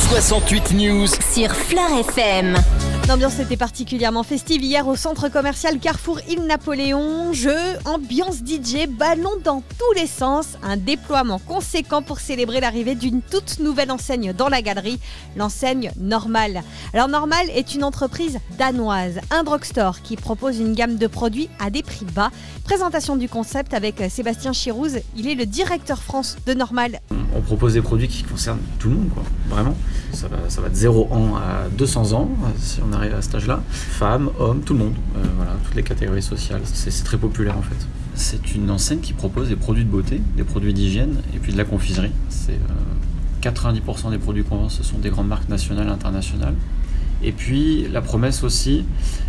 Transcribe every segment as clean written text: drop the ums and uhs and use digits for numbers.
68 News sur Fleur FM. L'ambiance était particulièrement festive hier au centre commercial Carrefour Île Napoléon. Jeux, ambiance DJ, ballons dans tous les sens. Un déploiement conséquent pour célébrer l'arrivée d'une toute nouvelle enseigne dans la galerie, l'enseigne Normal. Alors Normal est une entreprise danoise, un drugstore qui propose une gamme de produits à des prix bas. Présentation du concept avec Sébastien Chirouz, il est le directeur France de Normal. On propose des produits qui concernent tout le monde, quoi. Vraiment. Ça va de 0 ans à 200 ans, si on arrive à cet âge-là. Femmes, hommes, tout le monde. Voilà, toutes les catégories sociales. C'est très populaire en fait. C'est une enseigne qui propose des produits de beauté, des produits d'hygiène et puis de la confiserie. 90% des produits qu'on vend, ce sont des grandes marques nationales et internationales. Et puis la promesse aussi,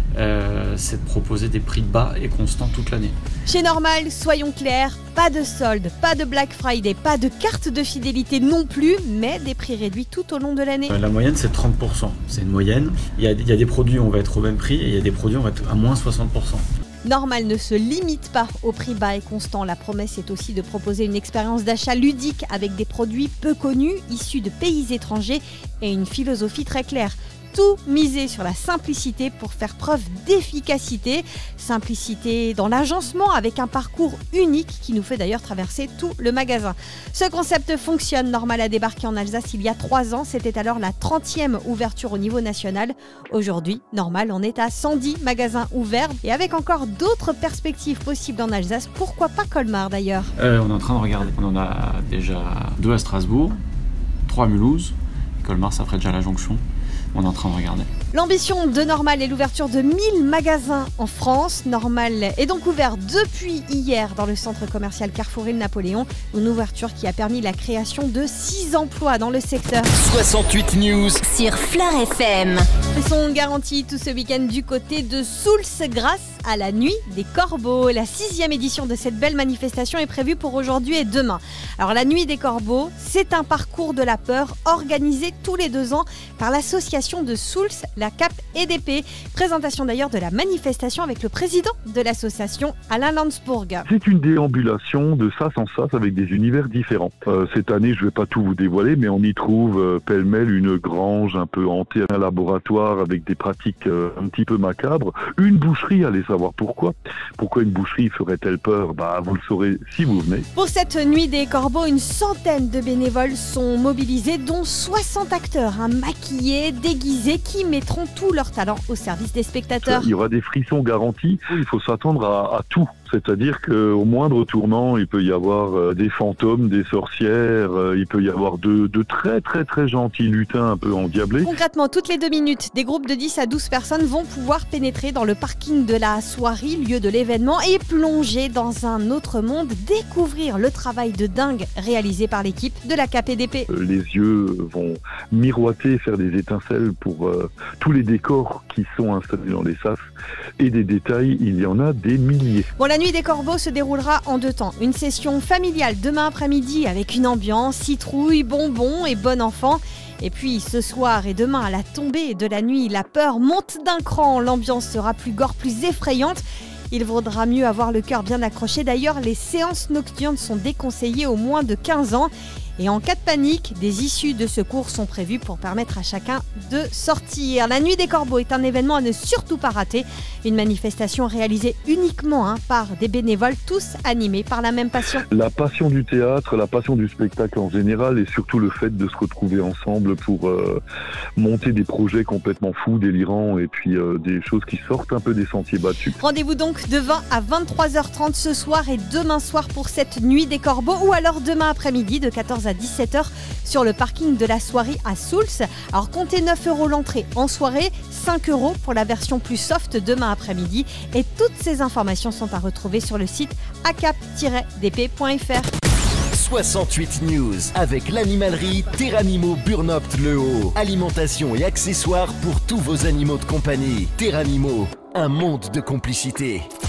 c'est de proposer des prix bas et constants toute l'année. Chez Normal, soyons clairs, pas de solde, pas de Black Friday, pas de carte de fidélité non plus, mais des prix réduits tout au long de l'année. La moyenne, c'est 30%. C'est une moyenne. Il y a des produits où on va être au même prix et il y a des produits où on va être à moins 60%. Normal ne se limite pas au prix bas et constant. La promesse est aussi de proposer une expérience d'achat ludique avec des produits peu connus, issus de pays étrangers et une philosophie très claire. Tout miser sur la simplicité pour faire preuve d'efficacité. Simplicité dans l'agencement avec un parcours unique qui nous fait d'ailleurs traverser tout le magasin. Ce concept fonctionne. Normal a débarqué en Alsace il y a 3 ans. C'était alors la 30e ouverture au niveau national. Aujourd'hui, Normal en est à 110 magasins ouverts et avec encore d'autres perspectives possibles en Alsace. Pourquoi pas Colmar d'ailleurs ? On est en train de regarder. On en a déjà 2 à Strasbourg, 3 à Mulhouse. Colmar, ça ferait déjà la jonction. On est en train de regarder. L'ambition de Normal est l'ouverture de 1000 magasins en France. Normal est donc ouvert depuis hier dans le centre commercial Carrefour Île Napoléon. Une ouverture qui a permis la création de 6 emplois dans le secteur. 68 News Sur Fleur FM. Ils sont garantis tout ce week-end du côté de Soultz grâce à la Nuit des Corbeaux. La 6e édition de cette belle manifestation est prévue pour aujourd'hui et demain. Alors la Nuit des Corbeaux, c'est un parcours de la peur organisé tous les 2 ans par l'association de Soultz, la CAP EDP. Présentation d'ailleurs de la manifestation avec le président de l'association, Alain Landsbourg. C'est une déambulation de sas en sas avec des univers différents. Cette année, je ne vais pas tout vous dévoiler, mais on y trouve pêle-mêle une grange un peu hantée, un laboratoire avec des pratiques un petit peu macabres, une boucherie, allez savoir pourquoi. Pourquoi une boucherie ferait-elle peur ? Vous le saurez si vous venez. Pour cette Nuit des Corbeaux, une centaine de bénévoles sont mobilisés, dont 60 acteurs, maquillés, déguisés, qui mettront tout leur talent au service des spectateurs. Il y aura des frissons garantis. Il faut s'attendre à tout. C'est-à-dire qu'au moindre tournant, il peut y avoir des fantômes, des sorcières, il peut y avoir de très très très gentils lutins un peu endiablés. Concrètement, toutes les 2 minutes, des groupes de 10 à 12 personnes vont pouvoir pénétrer dans le parking de la soirée, lieu de l'événement, et plonger dans un autre monde, découvrir le travail de dingue réalisé par l'équipe de la KPDP. Les yeux vont miroiter, faire des étincelles pour tous les décors qui sont installés dans les sas. Et des détails, il y en a des milliers. Bon, la Nuit des Corbeaux se déroulera en 2 temps. Une session familiale demain après-midi avec une ambiance citrouille, bonbons et bon enfant. Et puis ce soir et demain à la tombée de la nuit, la peur monte d'un cran. L'ambiance sera plus gore, plus effrayante. Il vaudra mieux avoir le cœur bien accroché. D'ailleurs, les séances nocturnes sont déconseillées aux moins de 15 ans. Et en cas de panique, des issues de secours sont prévues pour permettre à chacun de sortir. La Nuit des Corbeaux est un événement à ne surtout pas rater. Une manifestation réalisée uniquement par des bénévoles, tous animés par la même passion. La passion du théâtre, la passion du spectacle en général et surtout le fait de se retrouver ensemble pour monter des projets complètement fous, délirants et puis des choses qui sortent un peu des sentiers battus. Rendez-vous donc de 20 à 23h30 ce soir et demain soir pour cette Nuit des Corbeaux ou alors demain après-midi de 14 à 17h sur le parking de la soirée à Soultz. Alors comptez 9 € l'entrée en soirée, 5 € pour la version plus soft demain après-midi et toutes ces informations sont à retrouver sur le site acap-dp.fr. 68 News avec l'animalerie Terranimo Burnopt Le Haut. Alimentation et accessoires pour tous vos animaux de compagnie. Terranimo, un monde de complicité.